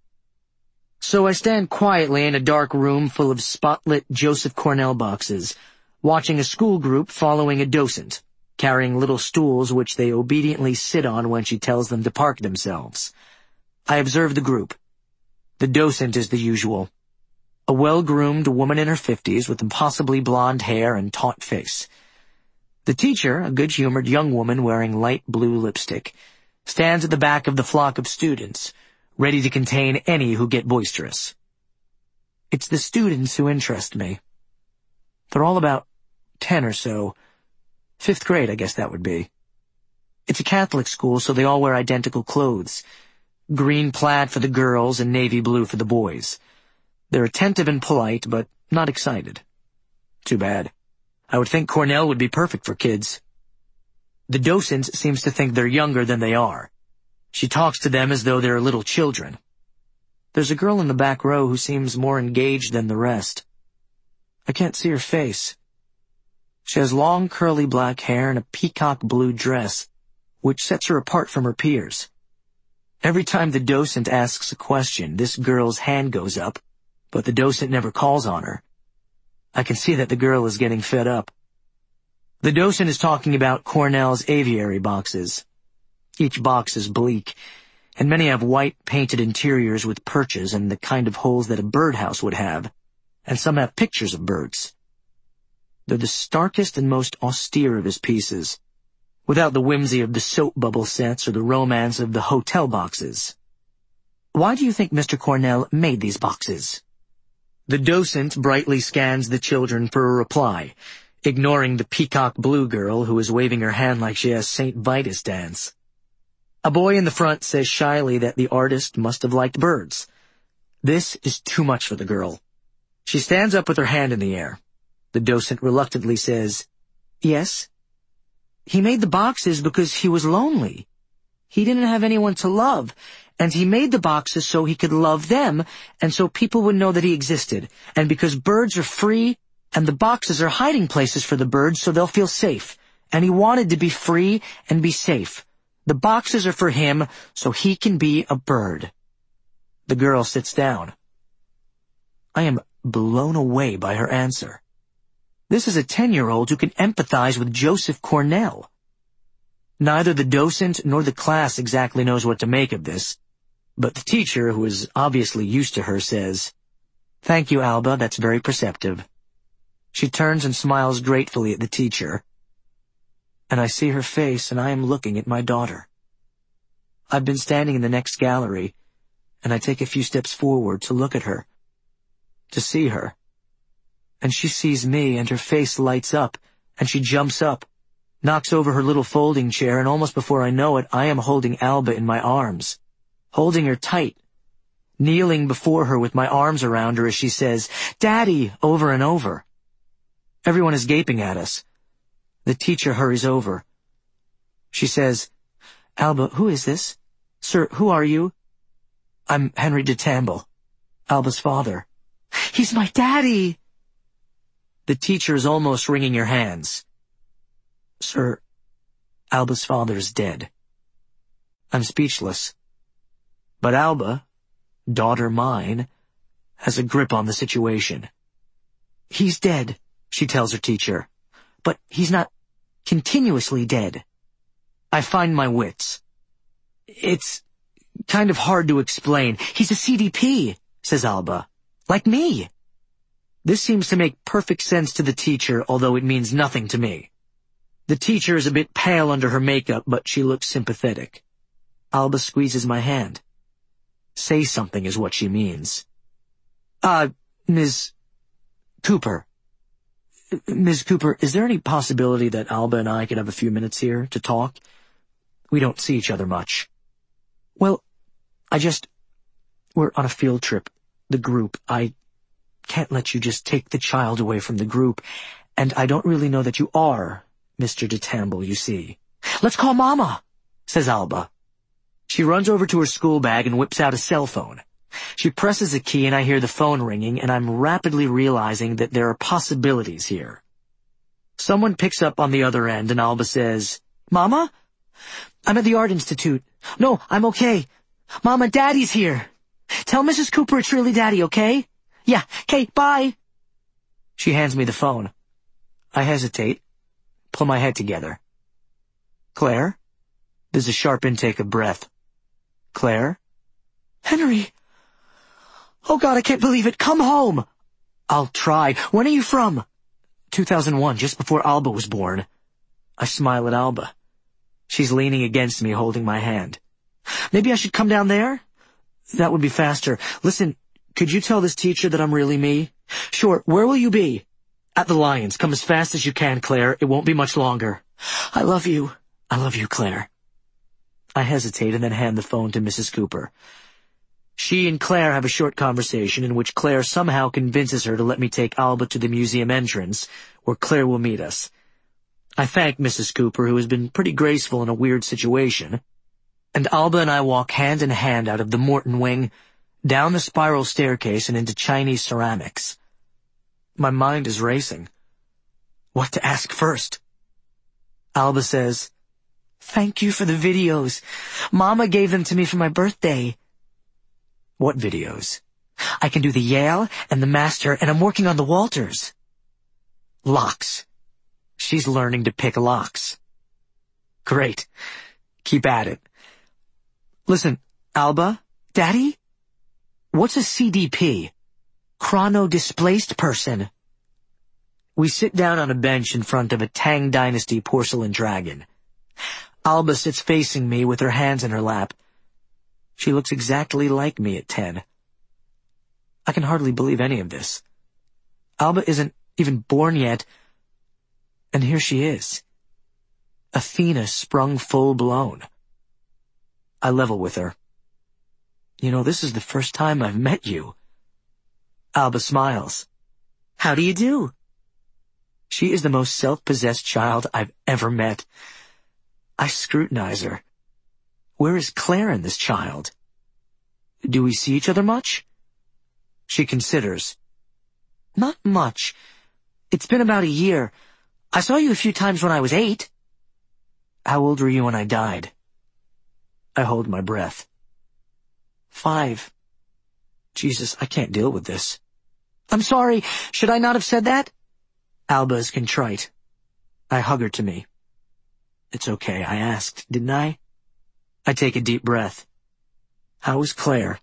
So I stand quietly in a dark room full of spotlit Joseph Cornell boxes, watching a school group following a docent, carrying little stools which they obediently sit on when she tells them to park themselves. I observe the group. The docent is the usual. A well-groomed woman in her 50s with impossibly blonde hair and taut face. The teacher, a good-humored young woman wearing light blue lipstick, stands at the back of the flock of students, ready to contain any who get boisterous. It's the students who interest me. They're all about 10 or so. 5th grade, I guess that would be. It's a Catholic school, so they all wear identical clothes. Green plaid for the girls and navy blue for the boys. They're attentive and polite, but not excited. Too bad. I would think Cornell would be perfect for kids. The docent seems to think they're younger than they are. She talks to them as though they're little children. There's a girl in the back row who seems more engaged than the rest. I can't see her face. She has long curly black hair and a peacock blue dress, which sets her apart from her peers. Every time the docent asks a question, this girl's hand goes up, but the docent never calls on her. I can see that the girl is getting fed up. The docent is talking about Cornell's aviary boxes. Each box is bleak, and many have white painted interiors with perches and the kind of holes that a birdhouse would have, and some have pictures of birds. They're the starkest and most austere of his pieces, without the whimsy of the soap bubble sets or the romance of the hotel boxes. Why do you think Mr. Cornell made these boxes? The docent brightly scans the children for a reply, ignoring the peacock blue girl who is waving her hand like she has St. Vitus dance. A boy in the front says shyly that the artist must have liked birds. This is too much for the girl. She stands up with her hand in the air. The docent reluctantly says, "Yes. He made the boxes because he was lonely. He didn't have anyone to love, and he made the boxes so he could love them, and so people would know that he existed, and because birds are free, and the boxes are hiding places for the birds so they'll feel safe, and he wanted to be free and be safe. The boxes are for him so he can be a bird." The girl sits down. I am blown away by her answer. This is a 10-year-old who can empathize with Joseph Cornell. Neither the docent nor the class exactly knows what to make of this, but the teacher, who is obviously used to her, says, "Thank you, Alba, that's very perceptive." She turns and smiles gratefully at the teacher, and I see her face, and I am looking at my daughter. I've been standing in the next gallery, and I take a few steps forward to look at her, to see her. And she sees me, and her face lights up, and she jumps up, knocks over her little folding chair, and almost before I know it, I am holding Alba in my arms, holding her tight, kneeling before her with my arms around her as she says, "Daddy," over and over. Everyone is gaping at us. The teacher hurries over. She says, "Alba, who is this? Sir, who are you?" "I'm Henry DeTamble, Alba's father." "He's my daddy!" The teacher is almost wringing her hands. "Sir, Alba's father is dead. I'm speechless. But Alba, daughter mine, has a grip on the situation. He's dead, she tells her teacher, but he's not continuously dead. I find my wits. It's kind of hard to explain. He's a CDP, says Alba. Like me. This seems to make perfect sense to the teacher, although it means nothing to me. The teacher is a bit pale under her makeup, but she looks sympathetic. Alba squeezes my hand. Say something is what she means. Ms. Cooper. Ms. Cooper, is there any possibility that Alba and I could have a few minutes here to talk? We don't see each other much. Well, we're on a field trip, the group. I can't let you just take the child away from the group, and I don't really know that you are Mr. de Tamble, you see. Let's call Mama, says Alba. She runs over to her school bag and whips out a cell phone. She presses a key and I hear the phone ringing, and I'm rapidly realizing that there are possibilities here. Someone picks up on the other end and Alba says, Mama? I'm at the Art Institute. No, I'm okay. Mama, Daddy's here. Tell Mrs. Cooper it's really Daddy, okay? Yeah, okay, bye. She hands me the phone. I hesitate, pull my head together. Claire? There's a sharp intake of breath. Claire? Henry! Oh God, I can't believe it. Come home. I'll try. When are you from? 2001, just before Alba was born. I smile at Alba. She's leaning against me, holding my hand. Maybe I should come down there? That would be faster. Listen, could you tell this teacher that I'm really me? Sure, where will you be? At the Lions. Come as fast as you can, Claire. It won't be much longer. I love you. I love you, Claire. I hesitate and then hand the phone to Mrs. Cooper. She and Claire have a short conversation in which Claire somehow convinces her to let me take Alba to the museum entrance, where Claire will meet us. I thank Mrs. Cooper, who has been pretty graceful in a weird situation, and Alba and I walk hand in hand out of the Morton wing, down the spiral staircase and into Chinese ceramics. My mind is racing. What to ask first? Alba says, Thank you for the videos. Mama gave them to me for my birthday. What videos? I can do the Yale and the Master, and I'm working on the Walters. Locks. She's learning to pick locks. Great. Keep at it. Listen, Alba, Daddy? What's a CDP? Chrono-displaced person. We sit down on a bench in front of a Tang Dynasty porcelain dragon. Alba sits facing me with her hands in her lap. She looks exactly like me at 10. I can hardly believe any of this. Alba isn't even born yet, and here she is. Athena sprung full-blown. I level with her. You know, this is the first time I've met you. Alba smiles. How do you do? She is the most self-possessed child I've ever met. I scrutinize her. Where is Claire in this child? Do we see each other much? She considers. Not much. It's been about a year. I saw you a few times when I was 8. How old were you when I died? I hold my breath. 5. Jesus, I can't deal with this. I'm sorry. Should I not have said that? Alba is contrite. I hug her to me. It's okay, I asked, didn't I? I take a deep breath. How is Claire?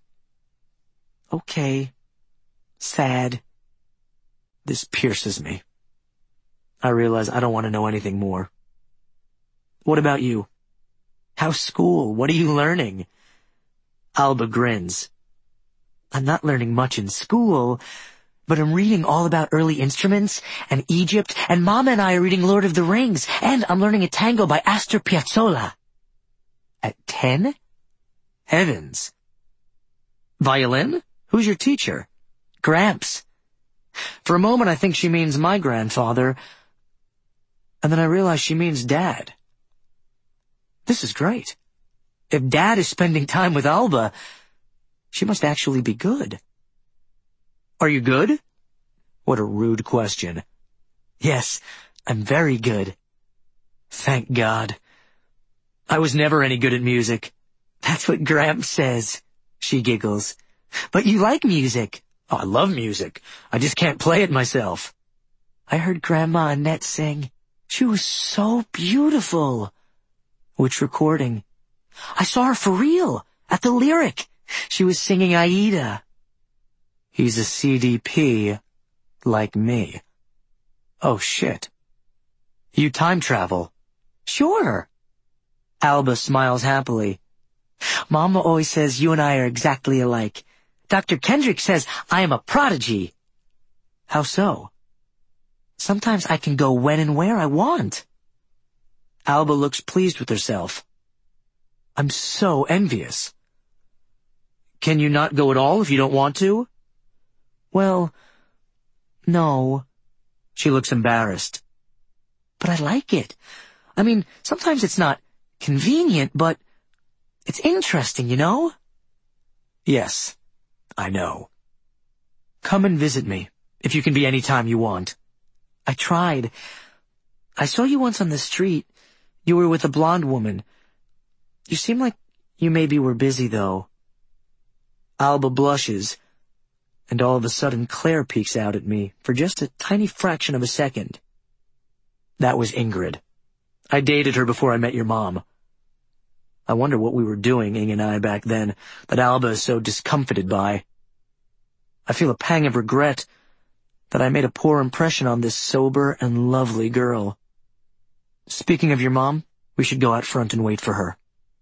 Okay. Sad. This pierces me. I realize I don't want to know anything more. What about you? How's school? What are you learning? Alba grins. I'm not learning much in school, but I'm reading all about early instruments and Egypt, and Mama and I are reading Lord of the Rings, and I'm learning a tango by Astor Piazzolla. At 10? Heavens. Violin? Who's your teacher? Gramps. For a moment I think she means my grandfather, and then I realize she means Dad. This is great. If Dad is spending time with Alba, she must actually be good. Are you good? What a rude question. Yes, I'm very good. Thank God. I was never any good at music. That's what Gramps says, she giggles. But you like music. Oh, I love music. I just can't play it myself. I heard Grandma Annette sing. She was so beautiful. Which recording? I saw her for real, at the Lyric. She was singing Aida. He's a CDP, like me. Oh, shit. You time travel? Sure. Alba smiles happily. Mama always says you and I are exactly alike. Dr. Kendrick says I am a prodigy. How so? Sometimes I can go when and where I want. Alba looks pleased with herself. I'm so envious. Can you not go at all if you don't want to? Well, no. She looks embarrassed. But I like it. I mean, sometimes it's not convenient, but it's interesting, you know? Yes, I know. Come and visit me, if you can be any time you want. I tried. I saw you once on the street. You were with a blonde woman. You seem like you maybe were busy, though. Alba blushes, and all of a sudden Claire peeks out at me for just a tiny fraction of a second. That was Ingrid. I dated her before I met your mom. I wonder what we were doing, Ing and I, back then, that Alba is so discomfited by. I feel a pang of regret that I made a poor impression on this sober and lovely girl. Speaking of your mom, we should go out front and wait for her.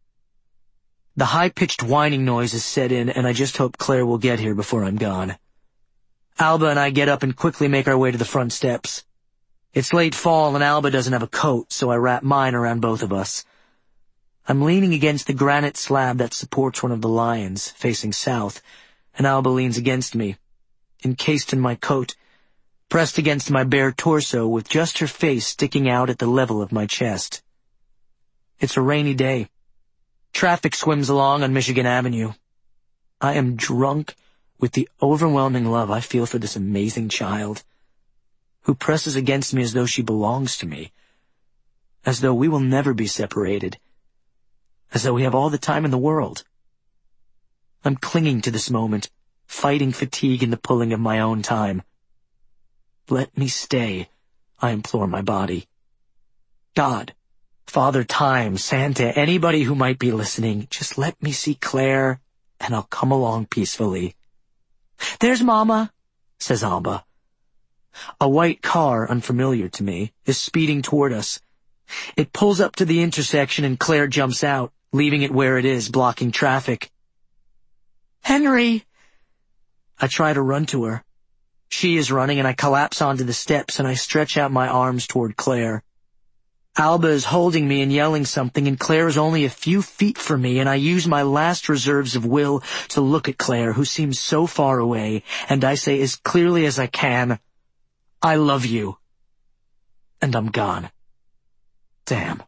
The high-pitched whining noises set in, and I just hope Claire will get here before I'm gone. Alba and I get up and quickly make our way to the front steps. It's late fall, and Alba doesn't have a coat, so I wrap mine around both of us. I'm leaning against the granite slab that supports one of the lions, facing south, and Alba leans against me, encased in my coat, pressed against my bare torso with just her face sticking out at the level of my chest. It's a rainy day. Traffic swims along on Michigan Avenue. I am drunk with the overwhelming love I feel for this amazing child, who presses against me as though she belongs to me, as though we will never be separated, as though we have all the time in the world. I'm clinging to this moment, fighting fatigue and the pulling of my own time. Let me stay, I implore my body. God, Father Time, Santa, anybody who might be listening, just let me see Claire, and I'll come along peacefully. There's Mama, says Alba. A white car, unfamiliar to me, is speeding toward us. It pulls up to the intersection and Claire jumps out, leaving it where it is, blocking traffic. Henry! I try to run to her. She is running, and I collapse onto the steps, and I stretch out my arms toward Claire. Alba is holding me and yelling something, and Claire is only a few feet from me, and I use my last reserves of will to look at Claire, who seems so far away, and I say as clearly as I can, I love you. And I'm gone. Damn.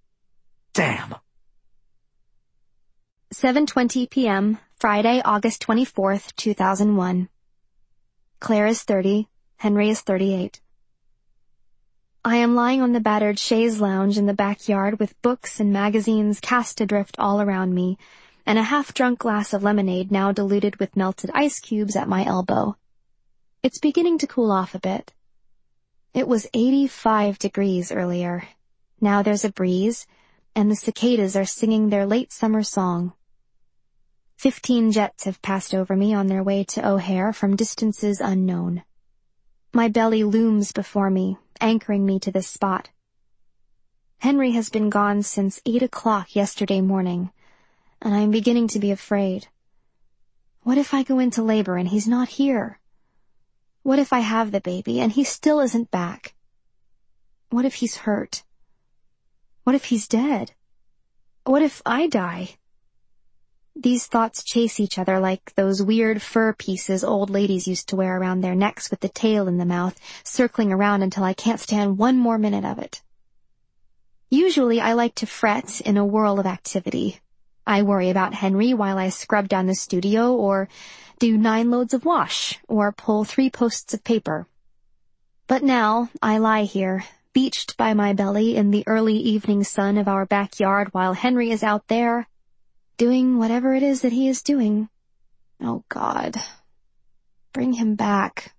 7:20 p.m., Friday, August 24th, 2001. Claire is 30, Henry is 38. I am lying on the battered chaise lounge in the backyard with books and magazines cast adrift all around me, and a half-drunk glass of lemonade now diluted with melted ice cubes at my elbow. It's beginning to cool off a bit. It was 85 degrees earlier. Now there's a breeze, and the cicadas are singing their late summer song. 15 jets have passed over me on their way to O'Hare from distances unknown. My belly looms before me, anchoring me to this spot. Henry has been gone since 8 o'clock yesterday morning, and I am beginning to be afraid. What if I go into labor and he's not here? What if I have the baby and he still isn't back? What if he's hurt? What if he's dead? What if I die? These thoughts chase each other like those weird fur pieces old ladies used to wear around their necks with the tail in the mouth, circling around until I can't stand one more minute of it. Usually I like to fret in a whirl of activity. I worry about Henry while I scrub down the studio, or do 9 loads of wash, or pull 3 posts of paper. But now I lie here, beached by my belly in the early evening sun of our backyard while Henry is out there, doing whatever it is that he is doing. Oh God. Bring him back.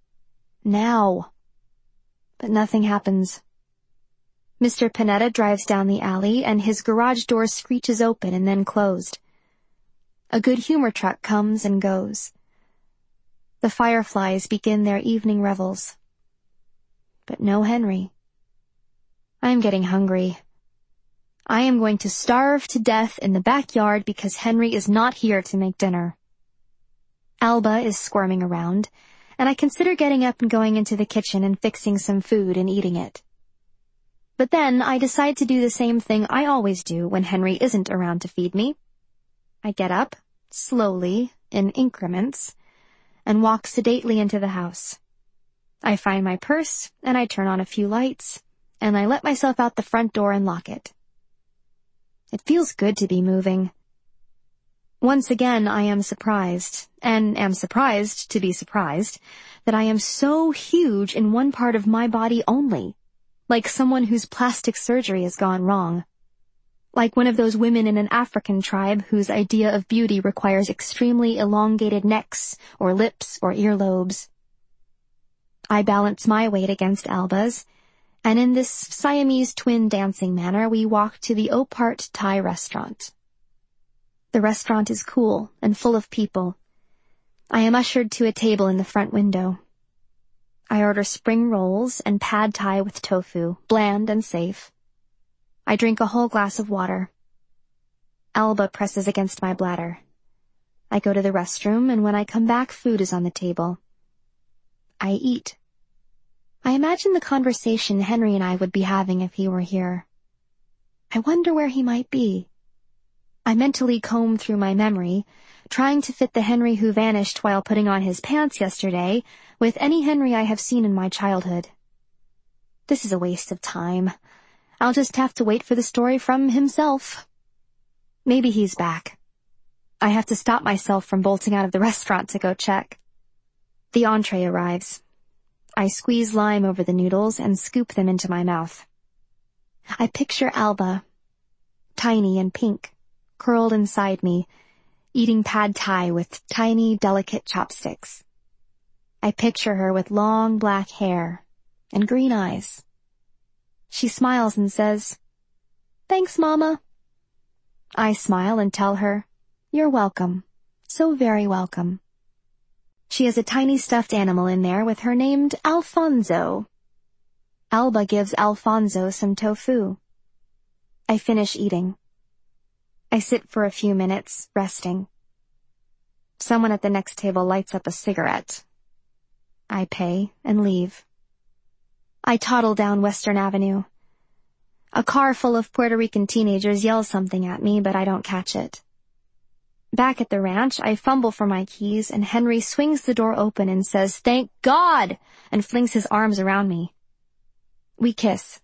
Now. But nothing happens. Mr. Panetta drives down the alley, and his garage door screeches open and then closed. A good humor truck comes and goes. The fireflies begin their evening revels. But no Henry. I am getting hungry. I am going to starve to death in the backyard because Henry is not here to make dinner. Alba is squirming around, and I consider getting up and going into the kitchen and fixing some food and eating it. But then I decide to do the same thing I always do when Henry isn't around to feed me. I get up, slowly, in increments, and walk sedately into the house. I find my purse, and I turn on a few lights, and I let myself out the front door and lock it. It feels good to be moving. Once again I am surprised, and am surprised to be surprised, that I am so huge in one part of my body only, like someone whose plastic surgery has gone wrong. Like one of those women in an African tribe whose idea of beauty requires extremely elongated necks, or lips, or earlobes. I balance my weight against Alba's, and in this Siamese twin dancing manner we walk to the Opart Thai restaurant. The restaurant is cool and full of people. I am ushered to a table in the front window. I order spring rolls and pad thai with tofu, bland and safe. I drink a whole glass of water. Alba presses against my bladder. I go to the restroom, and when I come back, food is on the table. I eat. I imagine the conversation Henry and I would be having if he were here. I wonder where he might be. I mentally comb through my memory, trying to fit the Henry who vanished while putting on his pants yesterday with any Henry I have seen in my childhood. This is a waste of time. I'll just have to wait for the story from himself. Maybe he's back. I have to stop myself from bolting out of the restaurant to go check. The entree arrives. I squeeze lime over the noodles and scoop them into my mouth. I picture Alba, tiny and pink, curled inside me, eating pad thai with tiny, delicate chopsticks. I picture her with long black hair and green eyes. She smiles and says, "Thanks, Mama." I smile and tell her, "You're welcome. So very welcome." She has a tiny stuffed animal in there with her named Alfonso. Alba gives Alfonso some tofu. I finish eating. I sit for a few minutes, resting. Someone at the next table lights up a cigarette. I pay and leave. I toddle down Western Avenue. A car full of Puerto Rican teenagers yells something at me, but I don't catch it. Back at the ranch, I fumble for my keys, and Henry swings the door open and says, "Thank God!" and flings his arms around me. We kiss.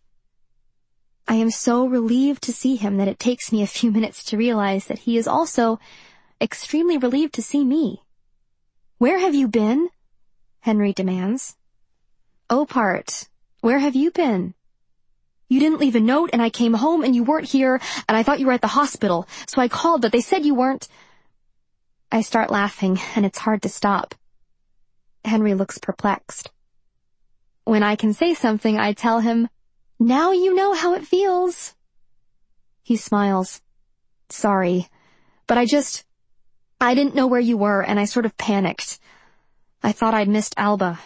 I am so relieved to see him that it takes me a few minutes to realize that he is also extremely relieved to see me. "Where have you been?" Henry demands. "Opart, where have you been?" "You didn't leave a note, and I came home, and you weren't here, and I thought you were at the hospital, so I called, but they said you weren't." I start laughing, and it's hard to stop. Henry looks perplexed. When I can say something, I tell him, "Now you know how it feels." He smiles. "Sorry, but I didn't know where you were, and I sort of panicked. I thought I'd missed Alba."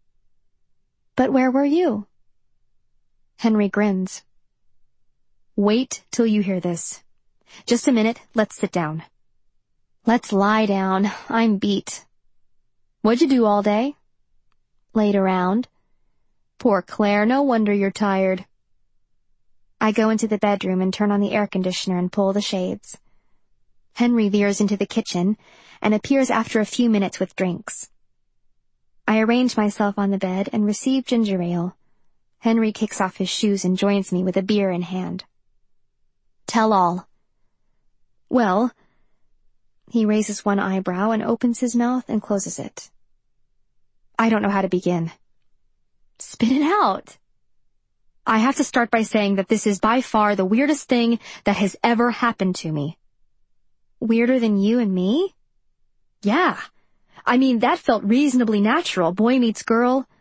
"But where were you?" Henry grins. "Wait till you hear this. Just a minute, let's sit down." "Let's lie down. I'm beat." "What'd you do all day?" "Laid around." "Poor Claire, no wonder you're tired." I go into the bedroom and turn on the air conditioner and pull the shades. Henry veers into the kitchen and appears after a few minutes with drinks. I arrange myself on the bed and receive ginger ale. Henry kicks off his shoes and joins me with a beer in hand. "Tell all." "Well," he raises one eyebrow and opens his mouth and closes it. "I don't know how to begin." "Spit it out." I have to start by saying that this is by far the weirdest thing that has ever happened to me. Weirder than you and me? Yeah. I mean, that felt reasonably natural. Boy meets girl.